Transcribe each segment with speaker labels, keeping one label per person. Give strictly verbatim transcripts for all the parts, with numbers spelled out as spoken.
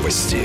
Speaker 1: Новости.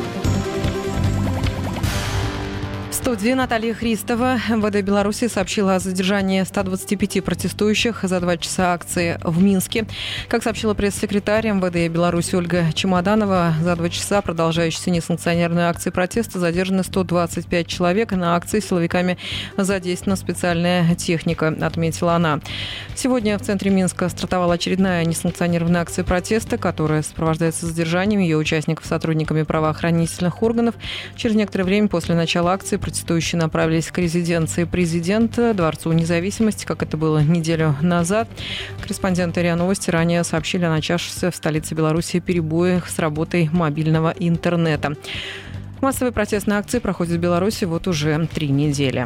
Speaker 2: В студии Наталья Христова. МВД Беларуси сообщила о задержании ста двадцати пяти протестующих за два часа акции в Минске. Как сообщила пресс-секретарь МВД Беларуси Ольга Чемоданова, за два часа продолжающейся несанкционированной акции протеста задержаны сто двадцать пять человек. На акции силовиками задействована специальная техника, отметила она. Сегодня в центре Минска стартовала очередная несанкционированная акция протеста, которая сопровождается задержанием ее участников сотрудниками правоохранительных органов. Через некоторое время после начала акции протестующие направились к резиденции президента, Дворцу независимости, как это было неделю назад. Корреспонденты РИА Новости ранее сообщили о начавшихся в столице Беларуси перебоях с работой мобильного интернета. Массовые протестные акции проходят в Беларуси вот уже три недели.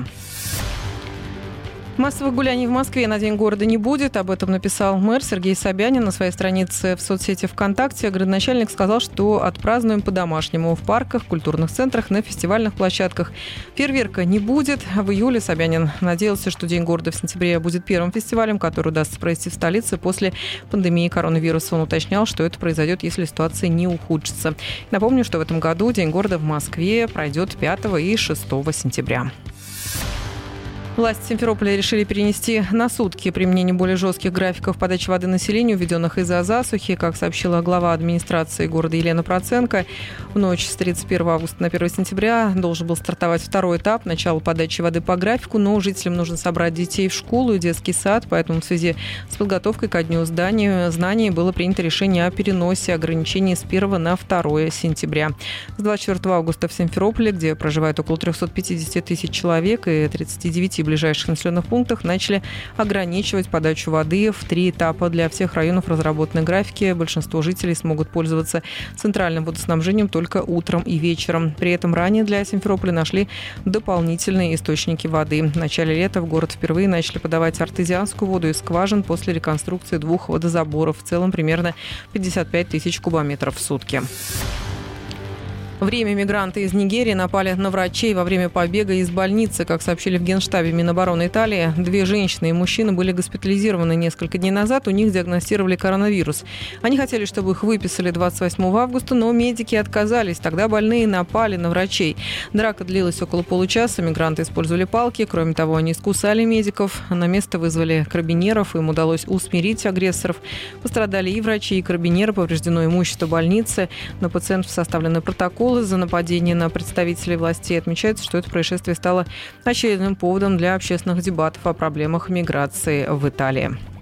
Speaker 2: Массовых гуляний в Москве на День города не будет. Об этом написал мэр Сергей Собянин на своей странице в соцсети ВКонтакте. Градоначальник сказал, что отпразднуем по-домашнему в парках, культурных центрах, на фестивальных площадках. Фейерверка не будет. В июле Собянин надеялся, что День города в сентябре будет первым фестивалем, который удастся провести в столице после пандемии коронавируса. Он уточнял, что это произойдет, если ситуация не ухудшится. Напомню, что в этом году День города в Москве пройдет пятого и шестого сентября. Власти Симферополя решили перенести на сутки применение более жестких графиков подачи воды населению, введенных из-за засухи. Как сообщила глава администрации города Елена Проценко, в ночь с тридцать первого августа на первое сентября должен был стартовать второй этап начала подачи воды по графику, но жителям нужно собрать детей в школу и детский сад, поэтому в связи с подготовкой ко дню здания, знаний было принято решение о переносе ограничений с первого на второе сентября. С двадцать четвёртого августа в Симферополе, где проживает около триста пятьдесят тысяч человек, и тридцати девяти ближайших населенных пунктах начали ограничивать подачу воды в три этапа. Для всех районов разработаны графики. Большинство жителей смогут пользоваться центральным водоснабжением только утром и вечером. При этом ранее для Симферополя нашли дополнительные источники воды. В начале лета в город впервые начали подавать артезианскую воду из скважин после реконструкции двух водозаборов. В целом примерно пятьдесят пять тысяч кубометров в сутки. В Риме мигранты из Нигерии напали на врачей во время побега из больницы. Как сообщили в Генштабе Минобороны Италии, две женщины и мужчина были госпитализированы несколько дней назад. У них диагностировали коронавирус. Они хотели, чтобы их выписали двадцать восьмого августа, но медики отказались. Тогда больные напали на врачей. Драка длилась около получаса. Мигранты использовали палки. Кроме того, они искусали медиков. На место вызвали карабинеров. Им удалось усмирить агрессоров. Пострадали и врачи, и карабинеры. Повреждено имущество больницы. На пациентов составлены протоколы за нападение на представителей властей. Отмечается, что это происшествие стало очередным поводом для общественных дебатов о проблемах миграции в Италии.